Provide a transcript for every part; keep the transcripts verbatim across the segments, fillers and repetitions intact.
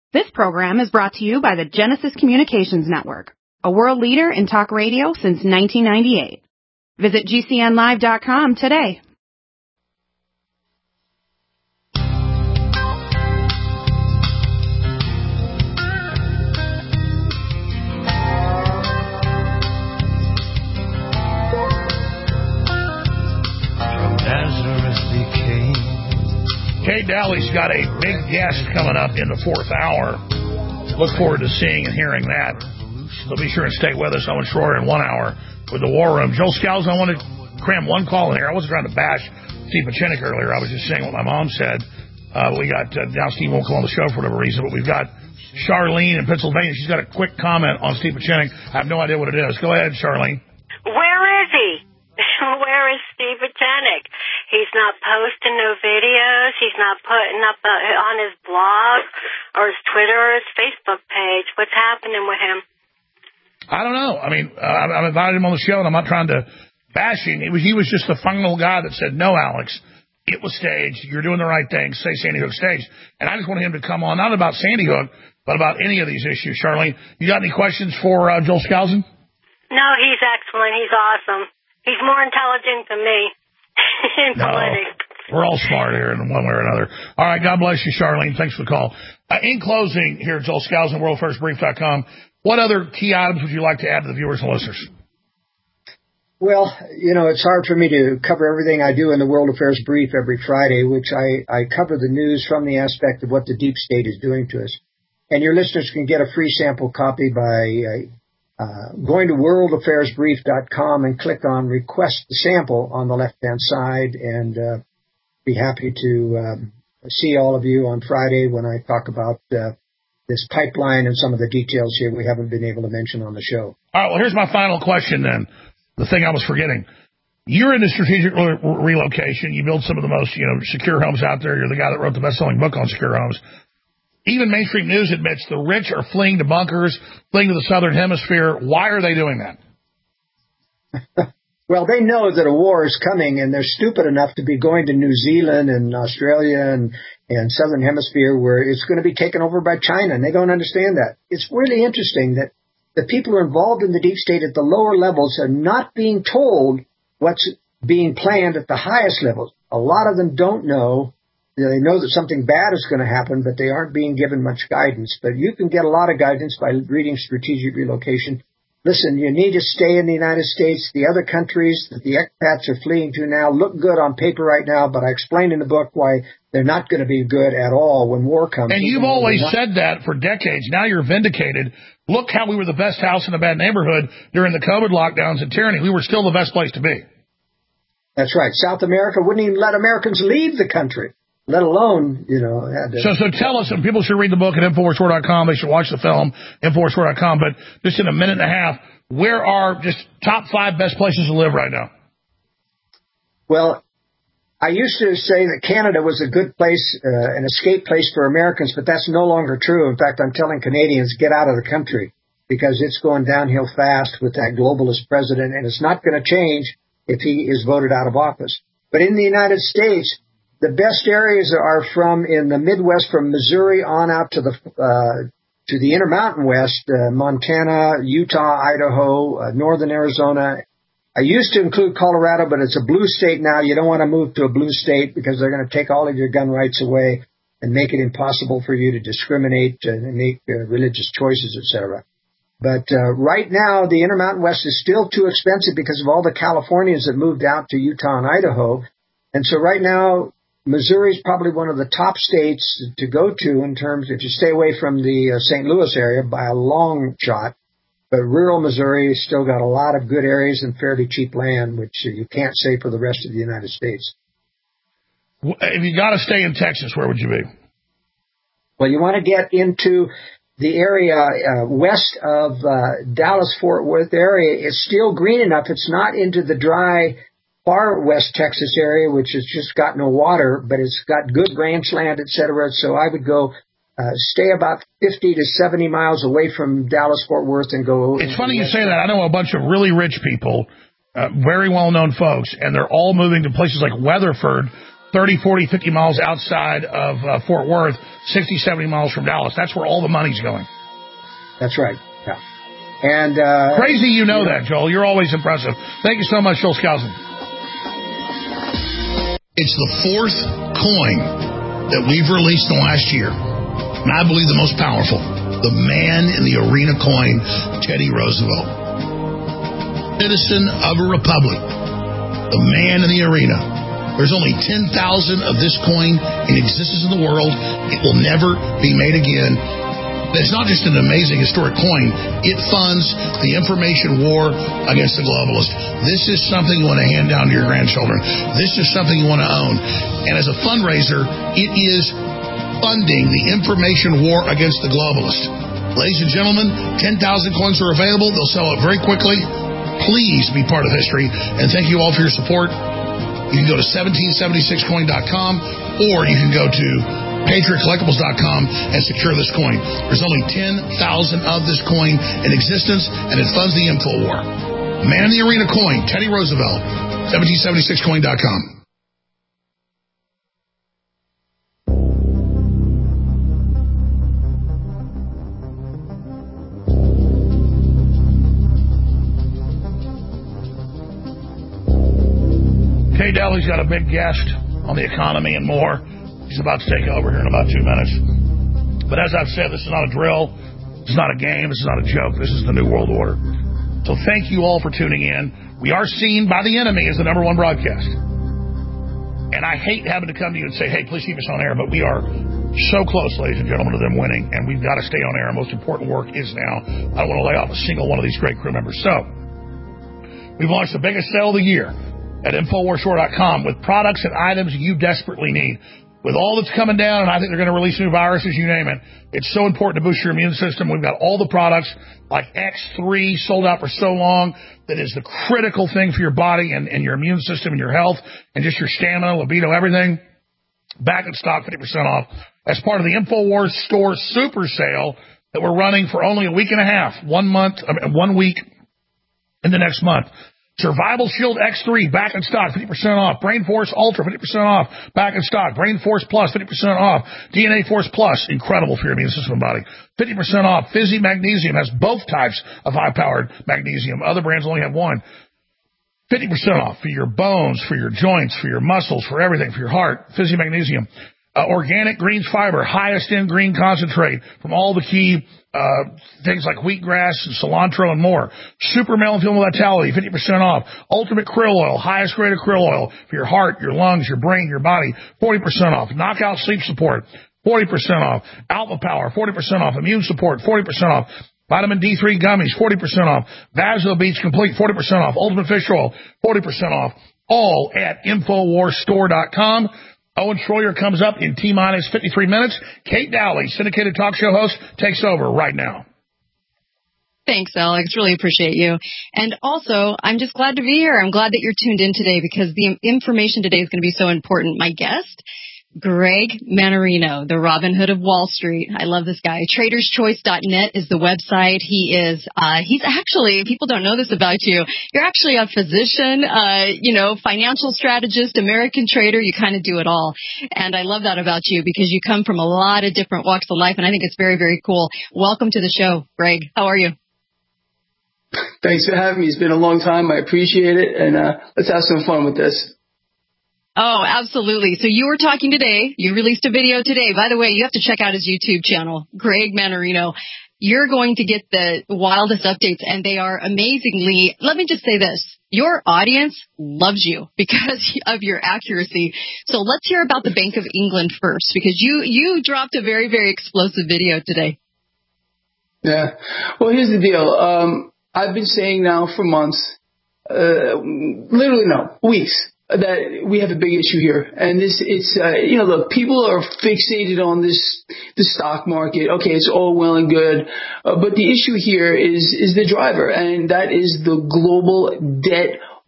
This program is brought to you by the Genesis Communications Network, a world leader in talk radio since nineteen ninety-eight. Visit G C N live dot com today. Kate Daly's got a big guest coming up in the fourth hour. Look forward to seeing and hearing that. So be sure and stay with us. Owen Schroyer in one hour with the War Room. Joel Scalzo, I want to cram one call in here. I wasn't trying to bash Steve Pachinik earlier. I was just saying what my mom said. Uh, we got, uh, now Steve won't come on the show for whatever reason, but we've got Charlene in Pennsylvania. She's got a quick comment on Steve Pachinik. I have no idea what it is. Go ahead, Charlene. Where is he? Where is Steve Pachinik? He's not posting no videos. He's not putting up uh, on his blog or his Twitter or his Facebook page. What's happening with him? I don't know. I mean, uh, I've invited him on the show, and I'm not trying to bash him. It was, he was just the final guy that said, no, Alex, it was staged. You're doing the right thing. Say Sandy Hook staged. And I just wanted him to come on, not about Sandy Hook, but about any of these issues. Charlene, you got any questions for uh, Joel Skousen? No, he's excellent. He's awesome. He's more intelligent than me. No, we're all smart here in one way or another. All right, God bless you, Charlene. Thanks for the call. Uh, in closing, here, Joel Skousen, world affairs brief dot com, what other key items would you like to add to the viewers and listeners? Well, you know, it's hard for me to cover everything I do in the World Affairs Brief every Friday, which I, I cover the news from the aspect of what the deep state is doing to us. And your listeners can get a free sample copy by uh, Uh, going to world affairs brief dot com and click on Request the Sample on the left-hand side, and uh, be happy to um, see all of you on Friday when I talk about uh, this pipeline and some of the details here we haven't been able to mention on the show. All right, well, here's my final question then, the thing I was forgetting. You're into strategic re- relocation. You build some of the most, you know, secure homes out there. You're the guy that wrote the best-selling book on secure homes. Even mainstream news admits the rich are fleeing to bunkers, fleeing to the southern hemisphere. Why are they doing that? Well, they know that a war is coming, and they're stupid enough to be going to New Zealand and Australia and, and southern hemisphere where it's going to be taken over by China, and they don't understand that. It's really interesting that the people who are involved in the deep state at the lower levels are not being told what's being planned at the highest levels. A lot of them don't know. They know that something bad is going to happen, but they aren't being given much guidance. But you can get a lot of guidance by reading Strategic Relocation. Listen, you need to stay in the United States. The other countries that the expats are fleeing to now look good on paper right now, but I explained in the book why they're not going to be good at all when war comes. And you've always said that for decades. Now you're vindicated. Look how we were the best house in a bad neighborhood during the COVID lockdowns and tyranny. We were still the best place to be. That's right. South America wouldn't even let Americans leave the country. Let alone, you know. Had to, so, so tell us, and people should read the book at Infowars War dot com. They should watch the film, Infowars War dot com. But just in a minute and a half, where are just top five best places to live right now? Well, I used to say that Canada was a good place, uh, an escape place for Americans, but that's no longer true. In fact, I'm telling Canadians, get out of the country because it's going downhill fast with that globalist president, and it's not going to change if he is voted out of office. But in the United States, the best areas are from in the Midwest, from Missouri on out to the uh, to the Intermountain West, uh, Montana, Utah, Idaho, uh, northern Arizona. I used to include Colorado, but it's a blue state now. You don't want to move to a blue state because they're going to take all of your gun rights away and make it impossible for you to discriminate and make uh, religious choices, et cetera. But uh, right now, the Intermountain West is still too expensive because of all the Californians that moved out to Utah and Idaho. And so right now, Missouri is probably one of the top states to go to in terms, if you stay away from the uh, Saint Louis area by a long shot. But rural Missouri has still got a lot of good areas and fairly cheap land, which uh, you can't say for the rest of the United States. If you got to stay in Texas, where would you be? Well, you want to get into the area uh, west of uh, Dallas-Fort Worth area. It's still green enough. It's not into the dry far west Texas area, which has just got no water, but it's got good ranchland, et cetera. So I would go uh, stay about fifty to seventy miles away from Dallas-Fort Worth and go. It's funny you say that. I know a bunch of really rich people, uh, very well-known folks, and they're all moving to places like Weatherford, thirty, forty, fifty miles outside of uh, Fort Worth, sixty, seventy miles from Dallas. That's where all the money's going. That's right. Yeah. And uh, crazy, you know yeah. that, Joel. You're always impressive. Thank you so much, Joel Skousen. It's the fourth coin that we've released in the last year, and I believe the most powerful. The man in the arena coin, Teddy Roosevelt. Citizen of a republic. The man in the arena. There's only ten thousand of this coin in existence in the world. It will never be made again. It's not just an amazing historic coin. It funds the information war against the globalists. This is something you want to hand down to your grandchildren. This is something you want to own. And as a fundraiser, it is funding the information war against the globalists. Ladies and gentlemen, ten thousand coins are available. They'll sell it very quickly. Please be part of history. And thank you all for your support. You can go to seventeen seventy-six coin dot com or you can go to patriot collectibles dot com and secure this coin. There's only ten thousand of this coin in existence, and it funds the info war. Man in the arena coin, Teddy Roosevelt, seventeen seventy-six coin dot com. Kay Daly's got a big guest on the economy and more. He's about to take over here in about two minutes. But as I've said, this is not a drill. This is not a game. This is not a joke. This is the New World Order. So thank you all for tuning in. We are seen by the enemy as the number one broadcast. And I hate having to come to you and say, hey, please keep us on air. But we are so close, ladies and gentlemen, to them winning. And we've got to stay on air. Our most important work is now. I don't want to lay off a single one of these great crew members. So we've launched the biggest sale of the year at Infowars Store dot com with products and items you desperately need. With all that's coming down, and I think they're going to release new viruses, you name it, it's so important to boost your immune system. We've got all the products like X three sold out for so long that is the critical thing for your body and, and your immune system and your health and just your stamina, libido, everything. Back in stock, fifty percent off as part of the Infowars Store Super Sale that we're running for only a week and a half, one month, I mean, one week in the next month. Survival Shield X three, back in stock, fifty percent off. Brain Force Ultra, fifty percent off, back in stock. Brain Force Plus, fifty percent off. D N A Force Plus, incredible for your immune system and body, fifty percent off. Fizzy Magnesium has both types of high-powered magnesium. Other brands only have one. fifty percent off for your bones, for your joints, for your muscles, for everything, for your heart. Fizzy Magnesium. Uh, organic greens fiber, highest in green concentrate from all the key uh things like wheatgrass and cilantro and more. Super Melon Vitality, fifty percent off. Ultimate Krill Oil, highest grade of krill oil for your heart, your lungs, your brain, your body, forty percent off. Knockout Sleep Support, forty percent off. Alpha Power, forty percent off. Immune Support, forty percent off. Vitamin D three Gummies, forty percent off. Vaso Beats Complete, forty percent off. Ultimate Fish Oil, forty percent off. All at Infowars Store dot com. Owen Schroyer comes up in T-minus fifty-three minutes. Kate Dowley, syndicated talk show host, takes over right now. Thanks, Alex. Really appreciate you. And also, I'm just glad to be here. I'm glad that you're tuned in today because the information today is going to be so important. My guest, Greg Mannarino, the Robin Hood of Wall Street. I love this guy. Traders Choice dot net is the website. He is, uh, he's actually, people don't know this about you. You're actually a physician, uh, you know, financial strategist, American trader. You kind of do it all. And I love that about you because you come from a lot of different walks of life. And I think it's very, very cool. Welcome to the show, Greg. How are you? Thanks for having me. It's been a long time. I appreciate it. And, uh, let's have some fun with this. Oh, absolutely. So you were talking today. You released a video today. By the way, you have to check out his YouTube channel, Greg Mannarino. You're going to get the wildest updates, and they are amazingly, let me just say this. Your audience loves you because of your accuracy. So let's hear about the Bank of England first, because you, you dropped a very, very explosive video today. Yeah. Well, here's the deal. Um, I've been saying now for months, uh, literally no, weeks, that we have a big issue here. And this, it's, uh, you know, look, people are fixated on this, the stock market. Okay, it's all well and good. Uh, but the issue here is, is the driver, and that is the global debt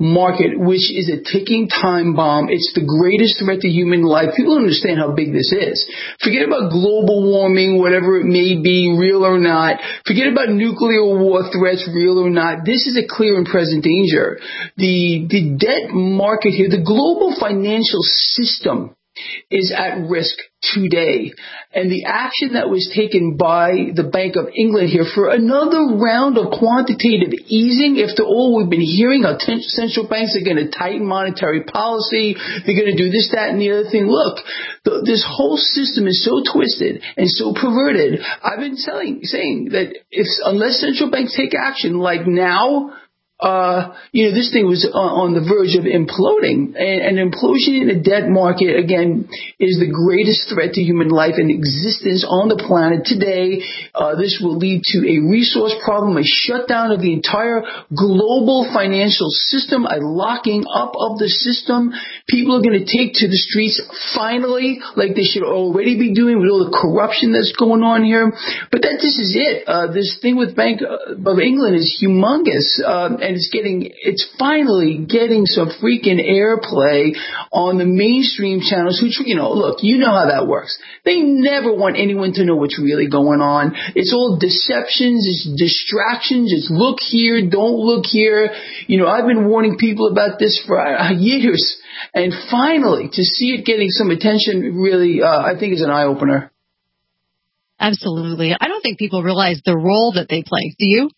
market, which is a ticking time bomb. It's the greatest threat to human life. People don't understand how big this is. Forget about global warming, whatever it may be, real or not. Forget about nuclear war threats, real or not. This is a clear and present danger. The, the debt market here, the global financial system is at risk today. And the action that was taken by the Bank of England here for another round of quantitative easing, after all we've been hearing how ten- central banks are going to tighten monetary policy, they're going to do this, that, and the other thing. Look, the, this whole system is so twisted and so perverted. I've been telling, saying that if unless central banks take action like now, Uh, you know, this thing was on, on the verge of imploding. And an implosion in the debt market, again, is the greatest threat to human life and existence on the planet today. Uh, this will lead to a resource problem, a shutdown of the entire global financial system, a locking up of the system. People are going to take to the streets finally, like they should already be doing with all the corruption that's going on here. But that this is it. Uh, this thing with Bank of England is humongous. Uh, and it's getting, it's finally getting some freaking airplay on the mainstream channels who, you know, look, you know how that works. They never want anyone to know what's really going on. It's all deceptions, it's distractions, it's look here, don't look here. You know, I've been warning people about this for uh, years. And finally, to see it getting some attention really, uh, I think is an eye-opener. Absolutely. I don't think people realize the role that they play. Do you?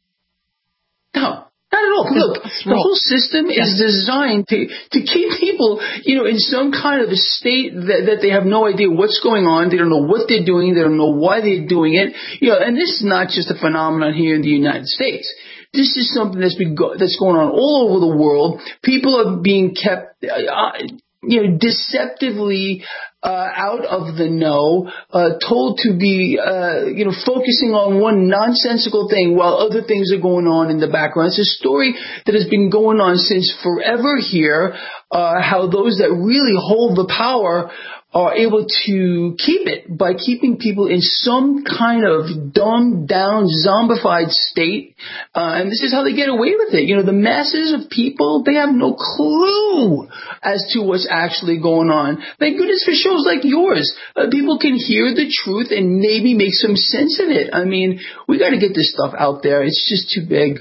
No. Not at all. Look, the whole system is designed to, to keep people, you know, in some kind of a state that, that they have no idea what's going on. They don't know what they're doing. They don't know why they're doing it. You know, and this is not just a phenomenon here in the United States. This is something that's been go- that's going on all over the world. People are being kept, uh, you know, deceptively uh, out of the know, uh, told to be, uh, you know, focusing on one nonsensical thing while other things are going on in the background. It's a story that has been going on since forever here, uh, how those that really hold the power are able to keep it by keeping people in some kind of dumbed down, zombified state. Uh, and this is how they get away with it. You know, the masses of people, they have no clue as to what's actually going on. Thank goodness for shows like yours. Uh, people can hear the truth and maybe make some sense of it. I mean, we got to get this stuff out there. It's just too big.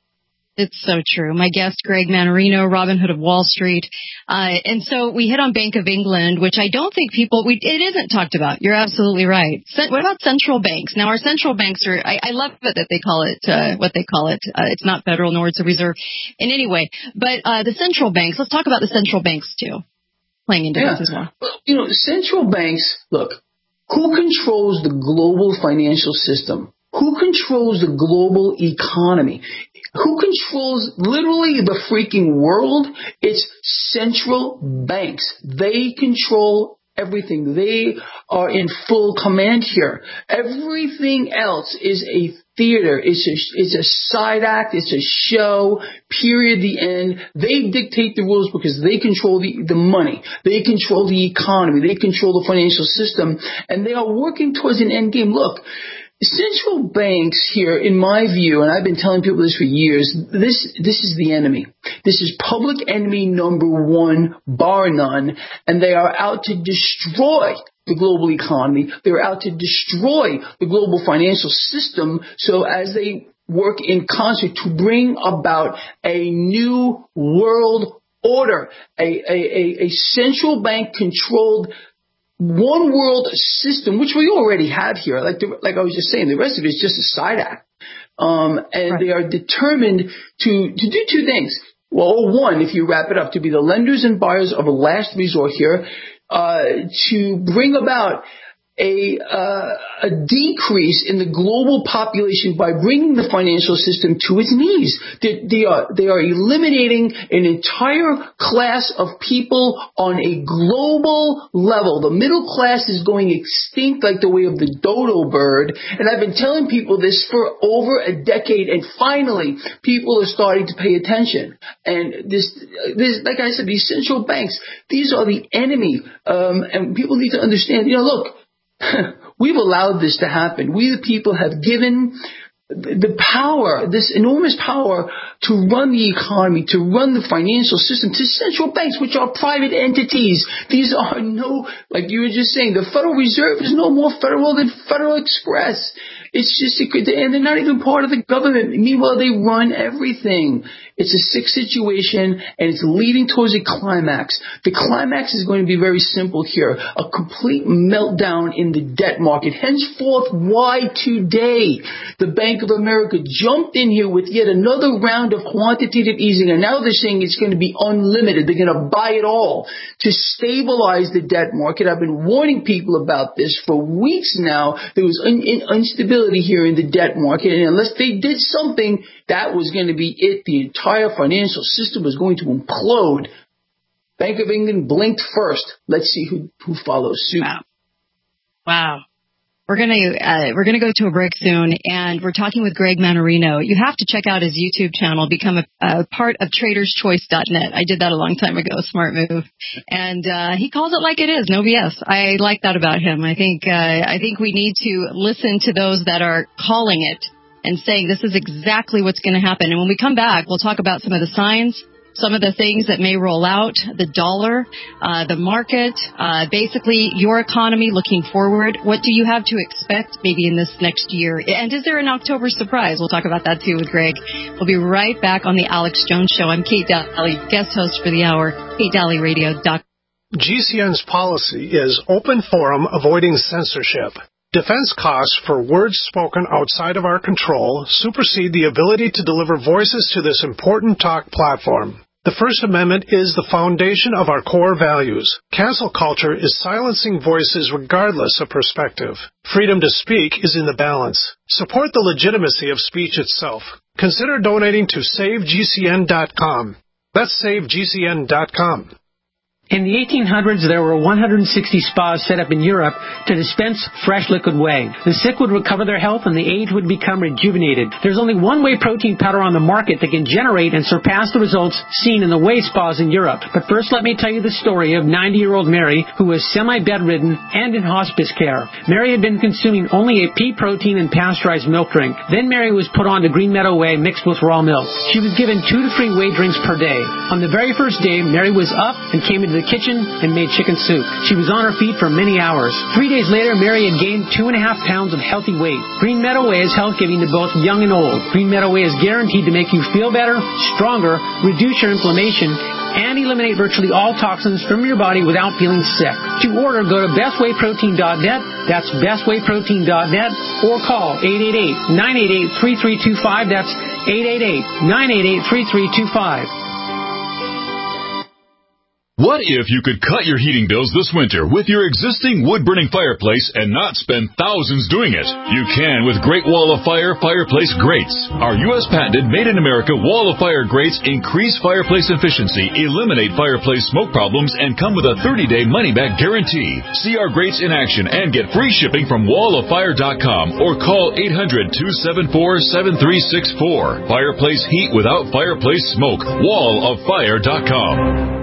It's so true. My guest, Greg Mannarino, Robin Hood of Wall Street. Uh, and so we hit on Bank of England, which I don't think people, we, it isn't talked about. You're absolutely right. So, what about central banks? Now, our central banks are, I, I love it that they call it, uh, what they call it. Uh, it's not federal nor it's a reserve in any way. But uh, the central banks, let's talk about the central banks, too, playing into yeah. this as well. Well, you know, central banks, look, who controls the global financial system? Who controls the global economy? Who controls literally the freaking world? It's central banks. They control everything. They are in full command here. Everything else is a theater. It's a, it's a side act. It's a show. Period. The end. They dictate the rules because they control the, the money. They control the economy. They control the financial system. And they are working towards an end game. Look, central banks here, in my view, and I've been telling people this for years, this this is the enemy. This is public enemy number one, bar none, and they are out to destroy the global economy. They're out to destroy the global financial system, so as they work in concert to bring about a new world order, a, a, a, a central bank controlled one world system, which we already have here. Like the, like I was just saying, the rest of it is just a side act. Um, and right. They are determined to, to do two things. Well, one, if you wrap it up, to be the lenders and buyers of a last resort here, uh, to bring about a, uh, a decrease in the global population by bringing the financial system to its knees. They, they are, they are eliminating an entire class of people on a global level. The middle class is going extinct like the way of the dodo bird. And I've been telling people this for over a decade. And finally, people are starting to pay attention. And this, this, like I said, these central banks, these are the enemy. Um, and people need to understand, you know, look, we've allowed this to happen. We, the people, have given the power, this enormous power to run the economy, to run the financial system, to central banks, which are private entities. These are no, like you were just saying, the Federal Reserve is no more federal than Federal Express. It's just, and they're not even part of the government. Meanwhile, they run everything. It's a sick situation, and it's leading towards a climax. The climax is going to be very simple here. A complete meltdown in the debt market. Henceforth, why today? The Bank of America jumped in here with yet another round of quantitative easing, and now they're saying it's going to be unlimited. They're going to buy it all to stabilize the debt market. I've been warning people about this for weeks now. There was un- instability here in the debt market, and unless they did something, that was going to be it. The entire financial system was going to implode. Bank of England blinked first. Let's see who, who follows suit. Wow. Wow. We're going to uh, we're going to go to a break soon, and we're talking with Greg Mannarino. You have to check out his YouTube channel, become a, a part of traders choice dot net. I did that a long time ago, smart move. And uh, he calls it like it is, no B S. I like that about him. I think uh, I think we need to listen to those that are calling it and saying this is exactly what's going to happen. And when we come back, we'll talk about some of the signs, some of the things that may roll out, the dollar, uh, the market, uh, basically your economy looking forward. What do you have to expect maybe in this next year? And is there an October surprise? We'll talk about that too with Greg. We'll be right back on the Alex Jones Show. I'm Kate Daly, guest host for the hour, kate daly radio dot com. G C N's policy is open forum, avoiding censorship. Defense costs for words spoken outside of our control supersede the ability to deliver voices to this important talk platform. The First Amendment is the foundation of our core values. Cancel culture is silencing voices regardless of perspective. Freedom to speak is in the balance. Support the legitimacy of speech itself. Consider donating to save G C N dot com. That's save G C N dot com. In the eighteen hundreds, there were one hundred sixty spas set up in Europe to dispense fresh liquid whey. The sick would recover their health and the aged would become rejuvenated. There's only one whey protein powder on the market that can generate and surpass the results seen in the whey spas in Europe. But first, let me tell you the story of ninety-year-old Mary, who was semi-bedridden and in hospice care. Mary had been consuming only a pea protein and pasteurized milk drink. Then Mary was put on to Green Meadow Whey mixed with raw milk. She was given two to three whey drinks per day. On the very first day, Mary was up and came into the kitchen and made chicken soup. She was on her feet for many hours. Three days later, Mary had gained two and a half pounds of healthy weight. Green Meadow Whey is health-giving to both young and old. Green Meadow Whey is guaranteed to make you feel better, stronger, reduce your inflammation, and eliminate virtually all toxins from your body without feeling sick. To order, go to best whey protein dot net. That's best whey protein dot net, or call eight eight eight, nine eight eight, three three two five. That's eight eight eight, nine eight eight, three three two five. What if you could cut your heating bills this winter with your existing wood-burning fireplace and not spend thousands doing it? You can with Great Wall of Fire fireplace grates. Our U S patented made-in-America Wall of Fire grates increase fireplace efficiency, eliminate fireplace smoke problems, and come with a thirty-day money-back guarantee. See our grates in action and get free shipping from wall of fire dot com or call eight hundred, two seven four, seven three six four. Fireplace heat without fireplace smoke. wall of fire dot com.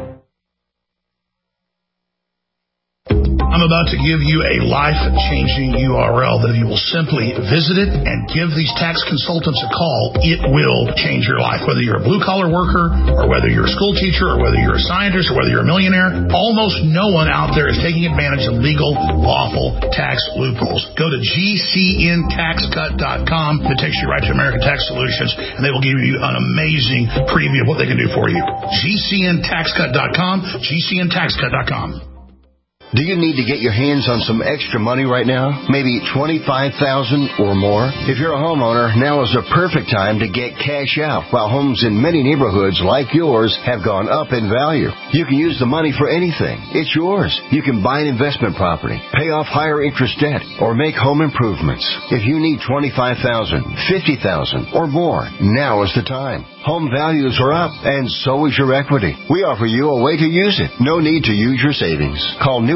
I'm about to give you a life-changing U R L that if you will simply visit it and give these tax consultants a call, it will change your life. Whether you're a blue-collar worker or whether you're a school teacher or whether you're a scientist or whether you're a millionaire, almost no one out there is taking advantage of legal, lawful tax loopholes. Go to G C N tax cut dot com. It takes you right to American Tax Solutions, and they will give you an amazing preview of what they can do for you. G C N tax cut dot com, G C N tax cut dot com. Do you need to get your hands on some extra money right now? Maybe twenty-five thousand dollars or more? If you're a homeowner, now is the perfect time to get cash out. While homes in many neighborhoods like yours have gone up in value, you can use the money for anything. It's yours. You can buy an investment property, pay off higher interest debt, or make home improvements. If you need twenty-five thousand dollars, fifty thousand dollars or more, now is the time. Home values are up, and so is your equity. We offer you a way to use it. No need to use your savings. Call New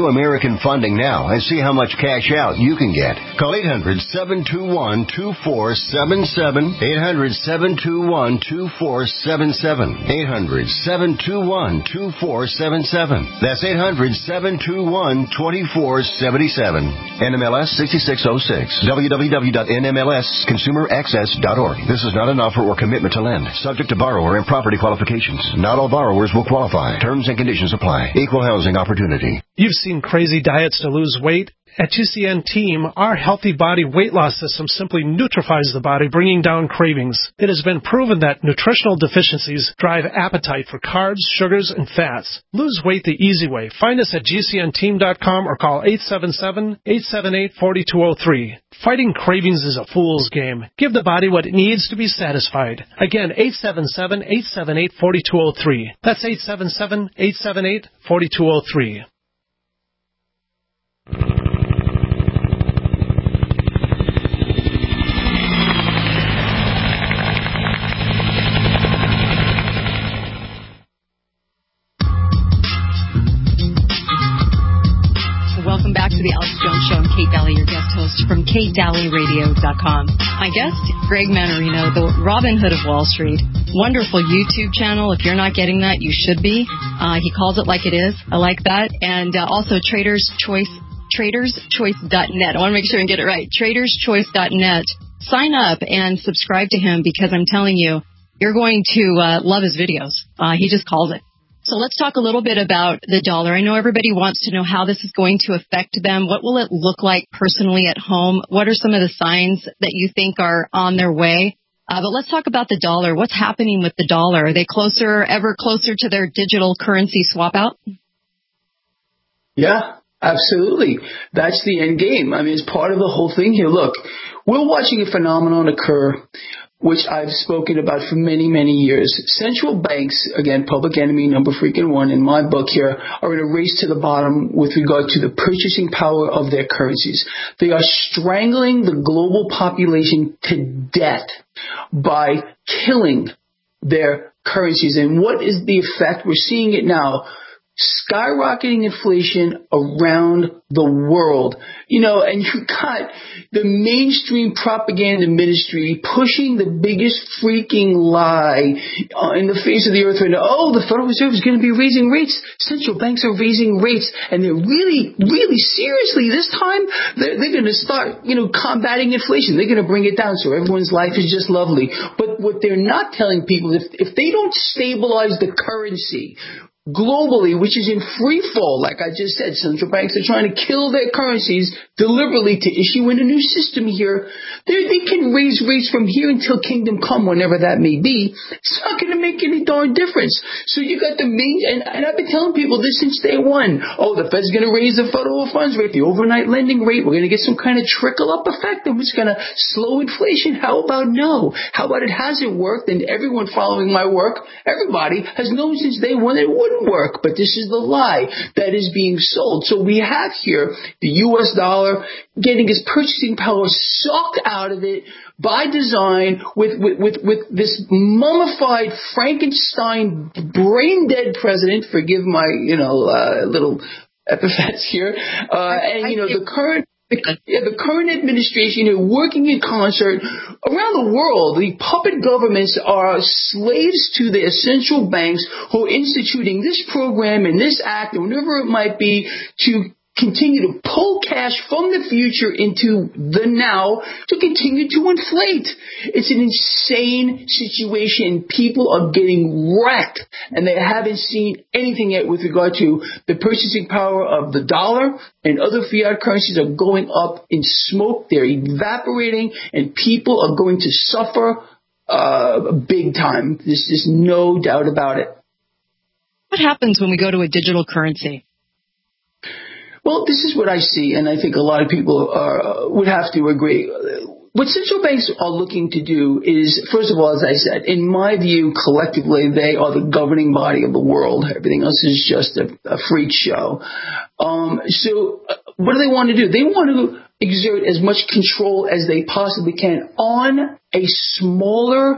new American funding now and see how much cash out you can get. Call eight hundred, seven two one, two four seven seven, eight hundred, seven two one, two four seven seven, eight hundred, seven two one, two four seven seven. That's eight hundred, seven two one, two four seven seven. N M L S sixty-six oh six. w w w dot n m l s consumer access dot org. This is not an offer or commitment to lend. Subject to borrower and property qualifications. Not all borrowers will qualify. Terms and conditions apply. Equal housing opportunity. You've seen crazy diets to lose weight. At G C N Team, our healthy body weight loss system simply neutralizes the body, bringing down cravings. It has been proven that nutritional deficiencies drive appetite for carbs, sugars, and fats. Lose weight the easy way. Find us at G C N team dot com or call eight seven seven, eight seven eight, four two zero three. Fighting cravings is a fool's game. Give the body what it needs to be satisfied. Again, eight seven seven, eight seven eight, four two zero three. That's eight seven seven, eight seven eight, four two zero three. Welcome back to the Alex Jones Show. I'm Kate Daly, your guest host from kate daly radio dot com. My guest, Greg Mannarino, the Robin Hood of Wall Street. Wonderful YouTube channel. If you're not getting that, you should be. Uh, he calls it like it is. I like that. And uh, also Traders Choice, traders choice dot net. I want to make sure I get it right. traders choice dot net. Sign up and subscribe to him because I'm telling you, you're going to uh, love his videos. Uh, he just calls it. So let's talk a little bit about the dollar. I know everybody wants to know how this is going to affect them. What will it look like personally at home? What are some of the signs that you think are on their way? Uh, but let's talk about the dollar. What's happening with the dollar? Are they closer, ever closer to their digital currency swap out? Yeah, absolutely. That's the end game. I mean, it's part of the whole thing here. Look, we're watching a phenomenon occur which I've spoken about for many, many years. Central banks, again, public enemy number freaking one in my book here, are in a race to the bottom with regard to the purchasing power of their currencies. They are strangling the global population to death by killing their currencies. And what is the effect? We're seeing it now. Skyrocketing inflation around the world. You know, and you got the mainstream propaganda ministry pushing the biggest freaking lie uh, in the face of the earth right now. Oh, the Federal Reserve is going to be raising rates. Central banks are raising rates. And they're really, really seriously this time, they're, they're going to start, you know, combating inflation. They're going to bring it down so everyone's life is just lovely. But what they're not telling people, if, if they don't stabilize the currency globally, which is in free fall, like I just said, central banks are trying to kill their currencies deliberately to issue in a new system here. They're, they can raise rates from here until kingdom come, whenever that may be. It's not going to make any darn difference. So you got the main, and, and I've been telling people this since day one. Oh, the Fed's going to raise the federal funds rate, the overnight lending rate. We're going to get some kind of trickle up effect and it's going to slow inflation. How about no? How about it hasn't worked? And everyone following my work, everybody has known since day one that it wouldn't work, but this is the lie that is being sold. So we have here the U S dollar getting its purchasing power sucked out of it by design with, with, with, with this mummified Frankenstein brain dead president. Forgive my, you know, uh, little epithets here. Uh, and, you know, the current The, yeah, the current administration are working in concert around the world. The puppet governments are slaves to their central banks who are instituting this program and this act or whatever it might be to continue to pull cash from the future into the now to continue to inflate. It's an insane situation. People are getting wrecked, and they haven't seen anything yet with regard to the purchasing power of the dollar, and other fiat currencies are going up in smoke. They're evaporating, and people are going to suffer uh, big time. There's just no doubt about it. What happens when we go to a digital currency? Well, this is what I see, and I think a lot of people are, would have to agree. What central banks are looking to do is, first of all, as I said, in my view, collectively, they are the governing body of the world. Everything else is just a, a freak show. Um, so uh, what do they want to do? They want to exert as much control as they possibly can on a smaller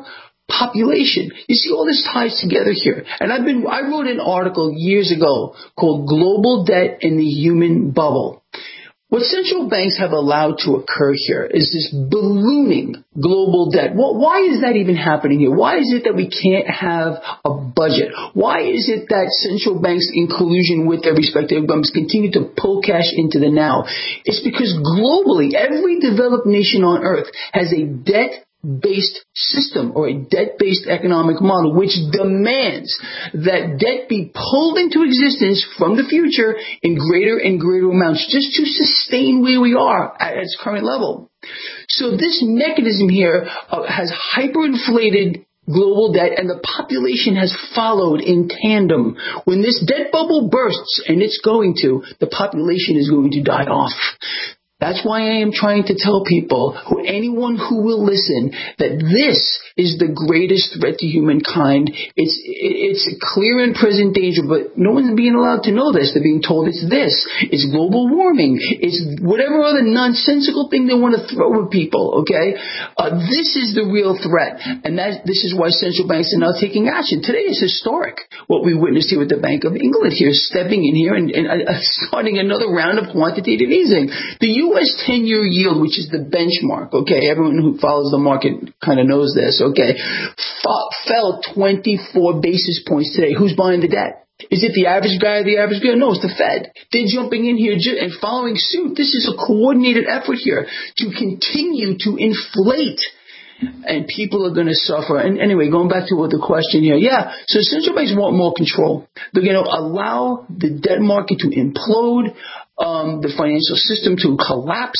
population. You see, all this ties together here. And I've been, I wrote an article years ago called Global Debt in the Human Bubble. What central banks have allowed to occur here is this ballooning global debt. Well, why is that even happening here? Why is it that we can't have a budget? Why is it that central banks, in collusion with their respective governments, continue to pull cash into the now? It's because globally, every developed nation on earth has a debt based system or a debt-based economic model which demands that debt be pulled into existence from the future in greater and greater amounts just to sustain where we are at its current level. So this mechanism here uh, has hyperinflated global debt, and the population has followed in tandem. When this debt bubble bursts, and it's going to, the population is going to die off. That's why I am trying to tell people, who anyone who will listen, that this is the greatest threat to humankind. It's it's a clear and present danger, but no one's being allowed to know this. They're being told it's this. It's global warming. It's whatever other nonsensical thing they want to throw at people, okay? Uh, this is the real threat, and that this is why central banks are now taking action. Today is historic, what we witnessed here with the Bank of England here, stepping in here and, and uh, starting another round of quantitative easing. The U S ten-year yield, which is the benchmark, okay, everyone who follows the market kind of knows this, okay, f- fell twenty-four basis points today. Who's buying the debt? Is it the average guy or the average girl? No, it's the Fed. They're jumping in here and following suit. This is a coordinated effort here to continue to inflate, and people are going to suffer. And anyway, going back to what the question here, yeah, so central banks want more control. They're going to allow the debt market to implode, um, the financial system to collapse,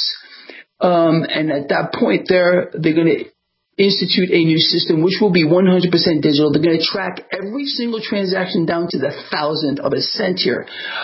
um, and at that point, they're they're going to institute a new system which will be one hundred percent digital. They're going to track every single transaction down to the thousandth of a cent here.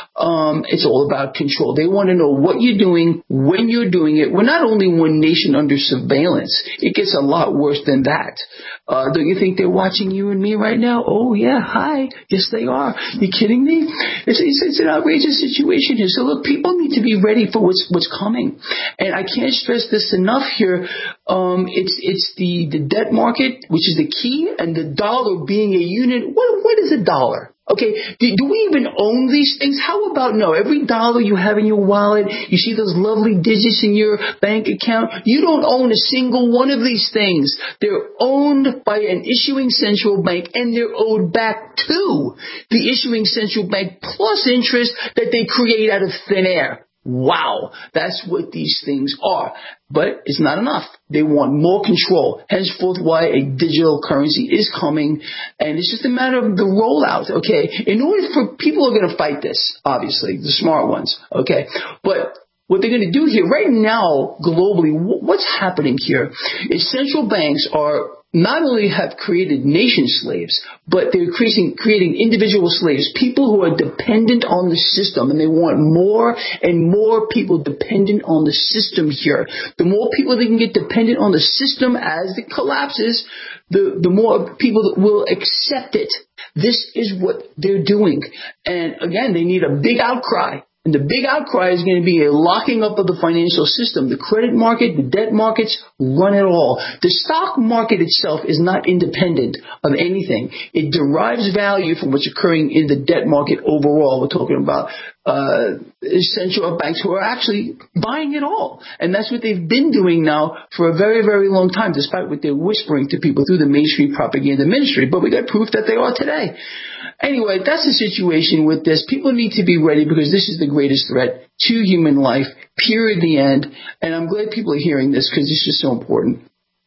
Um, it's all about control. They want to know what you're doing, when you're doing it. We're not only one nation under surveillance. It gets a lot worse than that. Uh, don't you think they're watching you and me right now? Oh, yeah, hi. Yes, they are. You kidding me? It's, it's, it's an outrageous situation here. So, look, people need to be ready for what's what's coming. And I can't stress this enough here. Um, it's it's the, the debt market, which is the key, and the dollar being a unit. What What is a dollar? Okay, do, do we even own these things? How about no? Every dollar you have in your wallet, you see those lovely digits in your bank account. You don't own a single one of these things. They're owned by an issuing central bank, and they're owed back to the issuing central bank plus interest that they create out of thin air. Wow, that's what these things are. But it's not enough. They want more control. Henceforth, why a digital currency is coming. And it's just a matter of the rollout, okay? In order for people are going to fight this, obviously, the smart ones, okay? But what they're going to do here right now, globally, what's happening here is central banks are not only have created nation slaves, but they're creating, creating individual slaves, people who are dependent on the system, and they want more and more people dependent on the system here. The more people they can get dependent on the system as it collapses, the, the more people will accept it. This is what they're doing. And again, they need a big outcry. And the big outcry is going to be a locking up of the financial system. The credit market, the debt markets, run it all. The stock market itself is not independent of anything. It derives value from what's occurring in the debt market overall. We're talking about uh central banks who are actually buying it all. And that's what they've been doing now for a very, very long time, despite what they're whispering to people through the mainstream propaganda ministry. But we got proof that they are today. Anyway, that's the situation with this. People need to be ready because this is the greatest threat to human life, period, the end. And I'm glad people are hearing this because this is so important.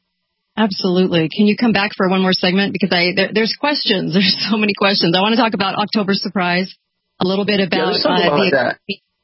Absolutely. Can you come back for one more segment? Because I there, there's questions. There's so many questions. I want to talk about October Surprise, a little bit about, yeah, let's talk about uh, the that.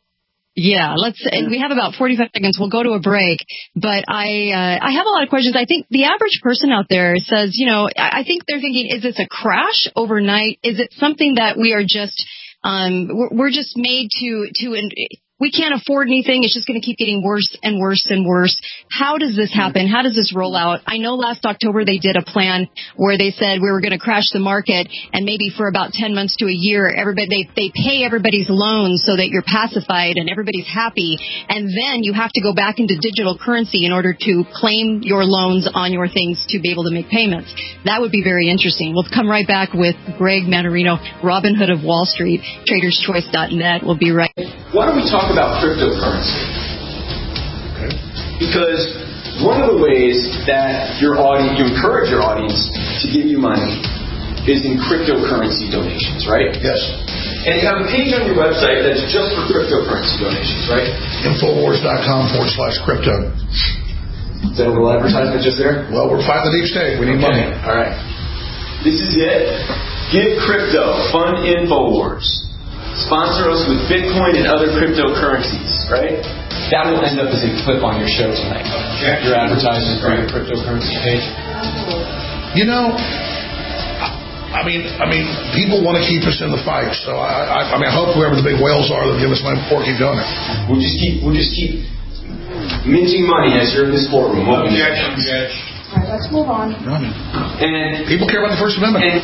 Yeah, let's. And we have about forty-five seconds. We'll go to a break. But I, uh, I have a lot of questions. I think the average person out there says, you know, I think they're thinking, is this a crash overnight? Is it something that we are just, um, we're, we're just made to, to, we can't afford anything. It's just going to keep getting worse and worse and worse. How does this happen? How does this roll out? I know last October they did a plan where they said we were going to crash the market, and maybe for about ten months to a year, everybody they, they pay everybody's loans so that you're pacified and everybody's happy, and then you have to go back into digital currency in order to claim your loans on your things to be able to make payments. That would be very interesting. We'll come right back with Greg Manarino, Robin Hood of Wall Street, Traders Choice dot net. We'll be right. Why don't we talk about cryptocurrency? Okay. Because one of the ways that your audience, you encourage your audience to give you money is in cryptocurrency donations, right? Yes. And you have a page on your website that's just for cryptocurrency donations, right? Infowars.com forward slash crypto. Is that a little advertisement just there? Well, we're fighting the deep state. We need okay. money. All right. This is it. Give Crypto. Fund Infowars. Sponsor us with Bitcoin and other cryptocurrencies, right? That will end up as a clip on your show tonight. Okay. Your advertisement for your cryptocurrency page. You know, I mean, I mean, people want to keep us in the fight. So I, I, I mean, I hope whoever the big whales are that give us money before keep doing it. We'll just keep, we'll just keep minting money as you're in this courtroom. Objection, objection. All right, let's move on. And people care about the First Amendment. And,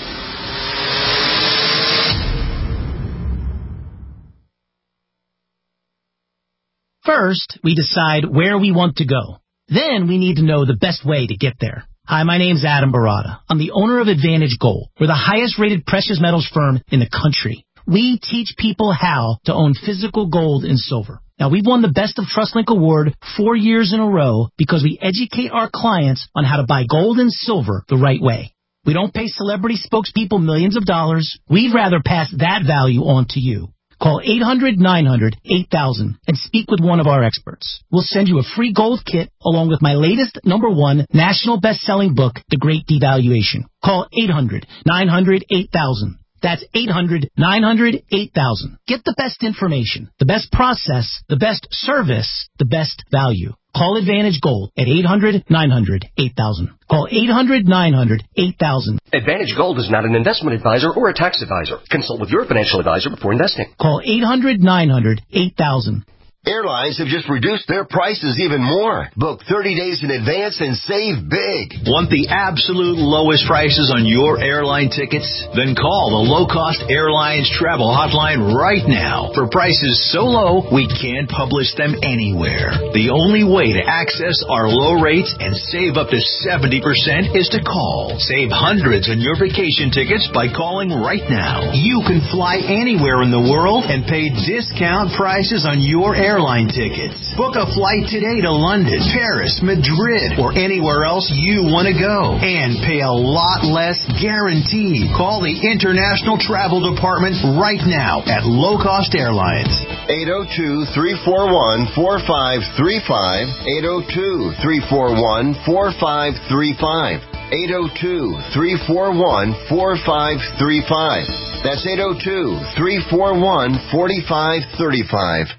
First, we decide where we want to go. Then we need to know the best way to get there. Hi, my name's Adam Barada. I'm the owner of Advantage Gold. We're the highest rated precious metals firm in the country. We teach people how to own physical gold and silver. Now, we've won the Best of TrustLink Award four years in a row because we educate our clients on how to buy gold and silver the right way. We don't pay celebrity spokespeople millions of dollars. We'd rather pass that value on to you. Call eight hundred nine hundred eight thousand and speak with one of our experts. We'll send you a free gold kit along with my latest number one national best-selling book, The Great Devaluation. Call eight hundred nine hundred eight thousand. That's eight hundred nine hundred eight thousand. Get the best information, the best process, the best service, the best value. Call Advantage Gold at eight hundred nine hundred eight thousand. Call eight hundred nine hundred eight thousand. Advantage Gold is not an investment advisor or a tax advisor. Consult with your financial advisor before investing. Call eight hundred nine hundred eight thousand. Airlines have just reduced their prices even more. Book thirty days in advance and save big. Want the absolute lowest prices on your airline tickets? Then call the Low Cost Airlines Travel Hotline right now. For prices so low, we can't publish them anywhere. The only way to access our low rates and save up to seventy percent is to call. Save hundreds on your vacation tickets by calling right now. You can fly anywhere in the world and pay discount prices on your airline airline tickets. Book a flight today to London, Paris, Madrid, or anywhere else you want to go. And pay a lot less guaranteed. Call the International Travel Department right now at Low Cost Airlines. eight oh two, three four one, four five three five. eight oh two, three four one, four five three five. eight oh two, three four one, four five three five. That's eight oh two, three four one, four five three five.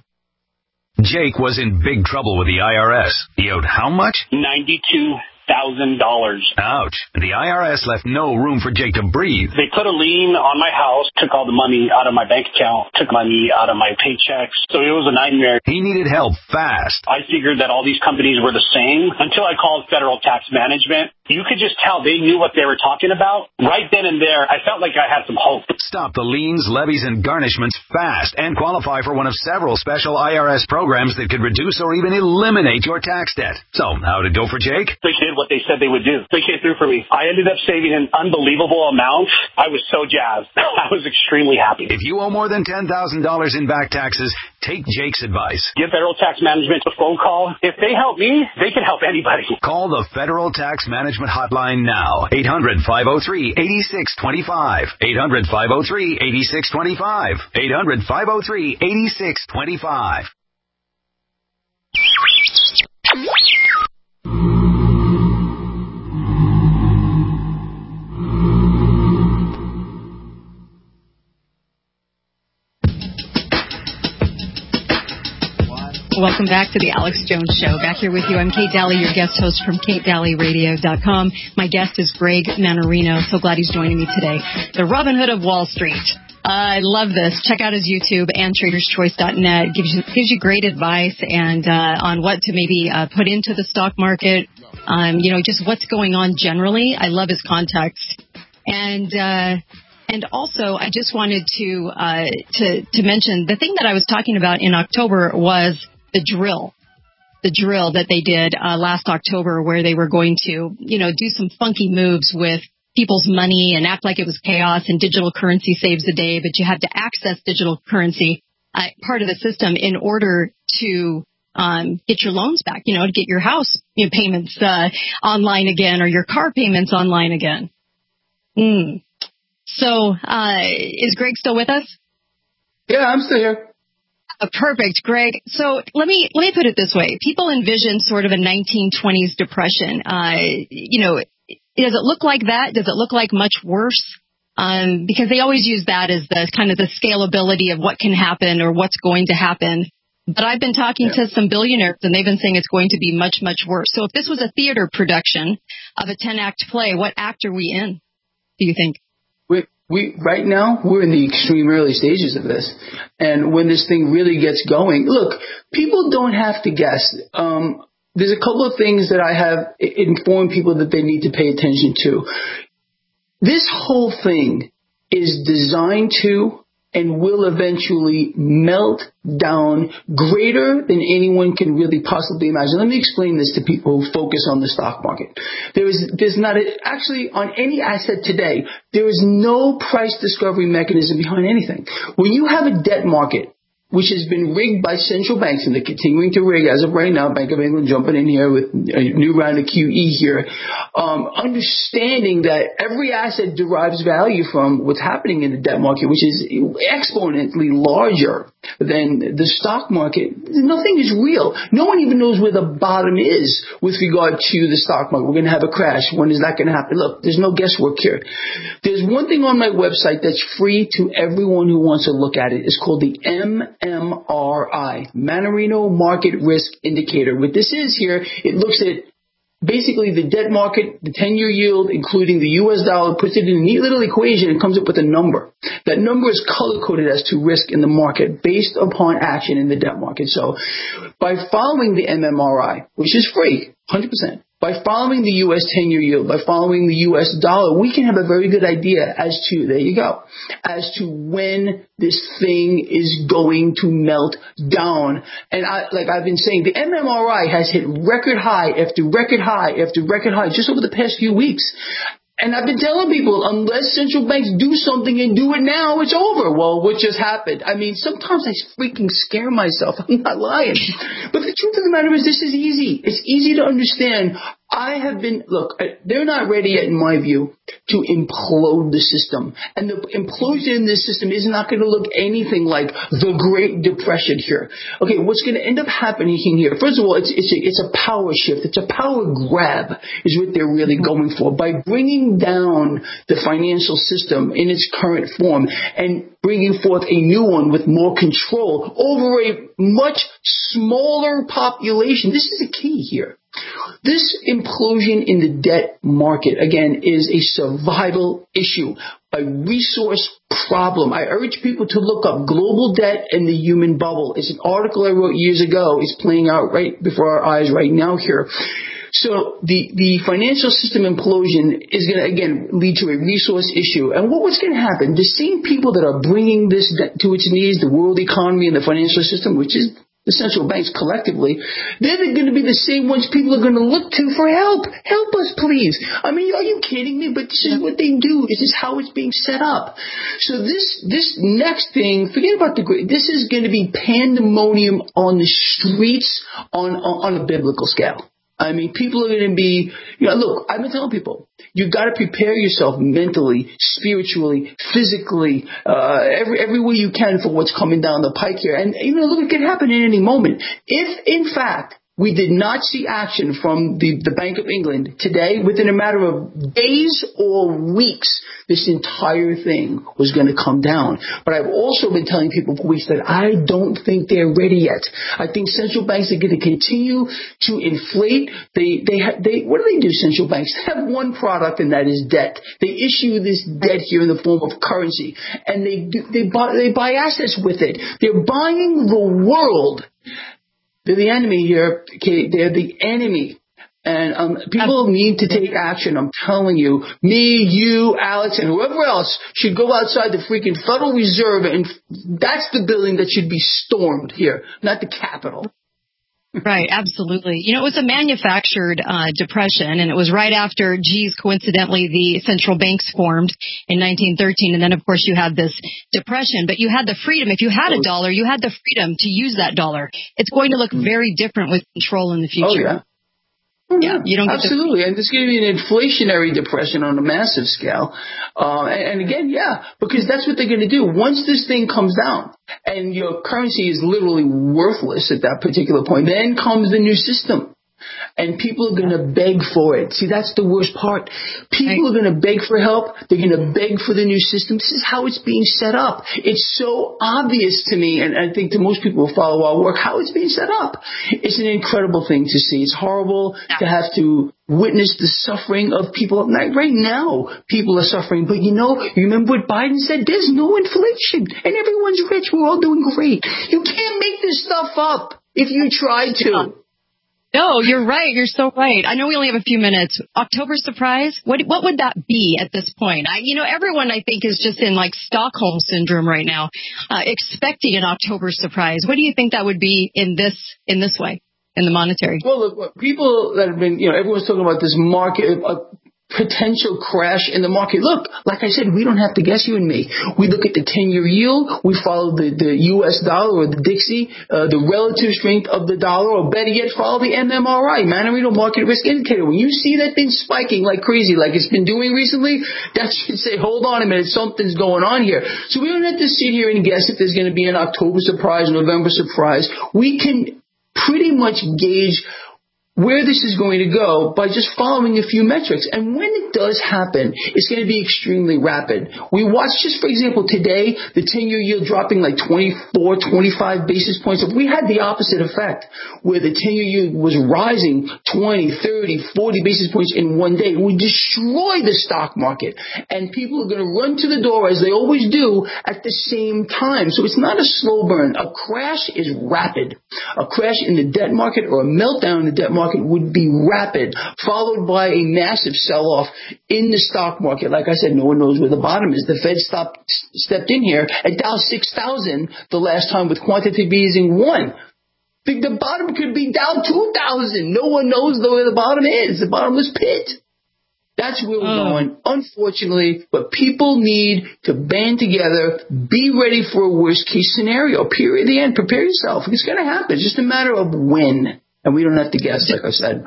Jake was in big trouble with the I R S. He owed how much? ninety-two thousand dollars. Ouch. The I R S left no room for Jake to breathe. They put a lien on my house, took all the money out of my bank account, took money out of my paychecks. So it was a nightmare. He needed help fast. I figured that all these companies were the same until I called Federal Tax Management. You could just tell they knew what they were talking about. Right then and there, I felt like I had some hope. Stop the liens, levies, and garnishments fast and qualify for one of several special I R S programs that could reduce or even eliminate your tax debt. So, how'd it go for Jake? They did what they said they would do. They came through for me. I ended up saving an unbelievable amount. I was so jazzed. I was extremely happy. If you owe more than ten thousand dollars in back taxes, take Jake's advice. Give Federal Tax Management a phone call. If they help me, they can help anybody. Call the Federal Tax Management Hotline now. eight hundred, five oh three, eight six two five. eight hundred, five oh three, eight six two five. eight hundred, five oh three, eight six two five. Welcome back to the Alex Jones Show. Back here with you, I'm Kate Daly, your guest host from Kate Daly Radio dot com. My guest is Greg Manarino. So glad he's joining me today. The Robin Hood of Wall Street. I love this. Check out his YouTube and traders choice dot net. Gives you, gives you great advice and uh, on what to maybe uh, put into the stock market. Um, you know, just what's going on generally. I love his context. And uh, and also, I just wanted to uh, to to mention the thing that I was talking about in October was the drill. The drill that they did uh, last October, where they were going to, you know, do some funky moves with people's money and act like it was chaos and digital currency saves the day, but you had to access digital currency, uh, part of the system, in order to um, get your loans back, you know, to get your house you know, payments uh, online again or your car payments online again. Mm. So uh, is Greg still with us? Yeah, I'm still here. Uh, perfect, Greg. So let me let me put it this way. People envision sort of a nineteen twenties depression. Uh, you know, does it look like that? Does it look like much worse? Um, because they always use that as the kind of the scalability of what can happen or what's going to happen. But I've been talking yeah. to some billionaires, and they've been saying it's going to be much, much worse. So if this was a theater production of a ten-act play, what act are we in, do you think? We, we right now, we're in the extreme early stages of this. And when this thing really gets going, look, people don't have to guess. Um, there's a couple of things that I have informed people that they need to pay attention to. This whole thing is designed to and will eventually melt down greater than anyone can really possibly imagine. Let me explain this to people who focus on the stock market. There is, there's not a, actually on any asset today, there is no price discovery mechanism behind anything. When you have a debt market, which has been rigged by central banks, and they're continuing to rig as of right now. Bank of England jumping in here with a new round of Q E here. Um, understanding that every asset derives value from what's happening in the debt market, which is exponentially larger than the stock market. Nothing is real. No one even knows where the bottom is with regard to the stock market. We're going to have a crash. When is that going to happen? Look, there's no guesswork here. There's one thing on my website that's free to everyone who wants to look at it. It's called the M M R I, Mannarino Market Risk Indicator. What this is here, it looks at basically the debt market, the ten-year yield, including the U S dollar, puts it in a neat little equation and comes up with a number. That number is color-coded as to risk in the market based upon action in the debt market. So by following the M M R I, which is free, one hundred percent, by following the U S ten-year yield, by following the U S dollar, we can have a very good idea as to, there you go, as to when this thing is going to melt down. And I, like I've been saying, the M M R I has hit record high after record high after record high just over the past few weeks. And I've been telling people, unless central banks do something and do it now, it's over. Well, what just happened? I mean, sometimes I freaking scare myself. I'm not lying. But the truth of the matter is this is easy. It's easy to understand. I have been, look, they're not ready yet, in my view, to implode the system. And the implosion in this system is not going to look anything like the Great Depression here. Okay, what's going to end up happening here? First of all, it's, it's, a, it's a power shift. It's a power grab is what they're really going for. By bringing down the financial system in its current form and bringing forth a new one with more control over a much smaller population. This is the key here. This implosion in the debt market, again, is a survival issue, a resource problem. I urge people to look up Global Debt and the Human Bubble. It's an article I wrote years ago. It's playing out right before our eyes right now here. So the, the financial system implosion is going to, again, lead to a resource issue. And what, what's going to happen? The same people that are bringing this to its knees, the world economy and the financial system, which is the central banks collectively, they're going to be the same ones people are going to look to for help. Help us, please. I mean, are you kidding me? But this is what they do. This is how it's being set up. So this this next thing, forget about the great. This is going to be pandemonium on the streets on on, on a biblical scale. I mean, people are going to be, you know, look, I've been telling people, you've got to prepare yourself mentally, spiritually, physically, uh, every, every way you can for what's coming down the pike here. And, you know, look, it can happen at any moment. If, in fact, We did not see action from the, the Bank of England today. Within a matter of days or weeks, this entire thing was going to come down. But I've also been telling people for weeks that I don't think they're ready yet. I think central banks are going to continue to inflate. They, they, ha- they, what do they do, central banks? They have one product, and that is debt. They issue this debt here in the form of currency, and they do, they buy, they buy assets with it. They're buying the world. They're the enemy here. Okay, they're the enemy. And um, people need to take action. I'm telling you, me, you, Alex, and whoever else should go outside the freaking Federal Reserve, and that's the building that should be stormed here, not the Capitol. Right, absolutely. You know, it was a manufactured uh, depression, and it was right after, geez, coincidentally, the central banks formed in nineteen thirteen, and then, of course, you had this depression. But you had the freedom. If you had a dollar, you had the freedom to use that dollar. It's going to look very different with control in the future. Oh, yeah. Yeah, you don't get absolutely, and there's going to be an inflationary depression on a massive scale. Uh, and, and again, yeah, because that's what they're going to do. Once this thing comes down and your currency is literally worthless at that particular point, then comes the new system. And people are going to beg for it. See, that's the worst part. People are going to beg for help. They're going to beg for the new system. This is how it's being set up. It's so obvious to me, and I think to most people who follow our work, how it's being set up. It's an incredible thing to see. It's horrible to have to witness the suffering of people. Right now, people are suffering. But, you know, you remember what Biden said? There's no inflation, and everyone's rich. We're all doing great. You can't make this stuff up if you try to. No, you're right. You're so right. I know we only have a few minutes. October surprise? What what would that be at this point? I, you know, everyone, I think, is just in, like, Stockholm syndrome right now, uh, expecting an October surprise. What do you think that would be in this in this way, in the monetary? Well, look, people that have been, you know, everyone's talking about this market, uh, potential crash in the market. Look, like I said, we don't have to guess, you and me. We look at the ten-year yield. We follow the, the U S dollar or the Dixie, uh, the relative strength of the dollar, or better yet, follow the M M R I, Manarino Market Risk Indicator. When you see that thing spiking like crazy, like it's been doing recently, that should say, hold on a minute, something's going on here. So we don't have to sit here and guess if there's going to be an October surprise, November surprise. We can pretty much gauge where this is going to go by just following a few metrics. And when it does happen, it's going to be extremely rapid. We watched, just for example, today, the ten-year yield dropping like twenty-four, twenty-five basis points. If we had the opposite effect, where the ten-year yield was rising twenty, thirty, forty basis points in one day, it would destroy the stock market. And people are going to run to the door, as they always do, at the same time. So it's not a slow burn. A crash is rapid. A crash in the debt market or a meltdown in the debt market would be rapid, followed by a massive sell-off in the stock market. Like I said, no one knows where the bottom is. The Fed stopped, stepped in here at Dow six thousand the last time with quantitative easing one. The, the bottom could be Dow two thousand. No one knows where the bottom is. The bottomless pit. That's where we're oh. going, unfortunately. But people need to band together, be ready for a worst-case scenario. Period. The end. Prepare yourself. It's going to happen. It's just a matter of when. And we don't have to guess, like I said.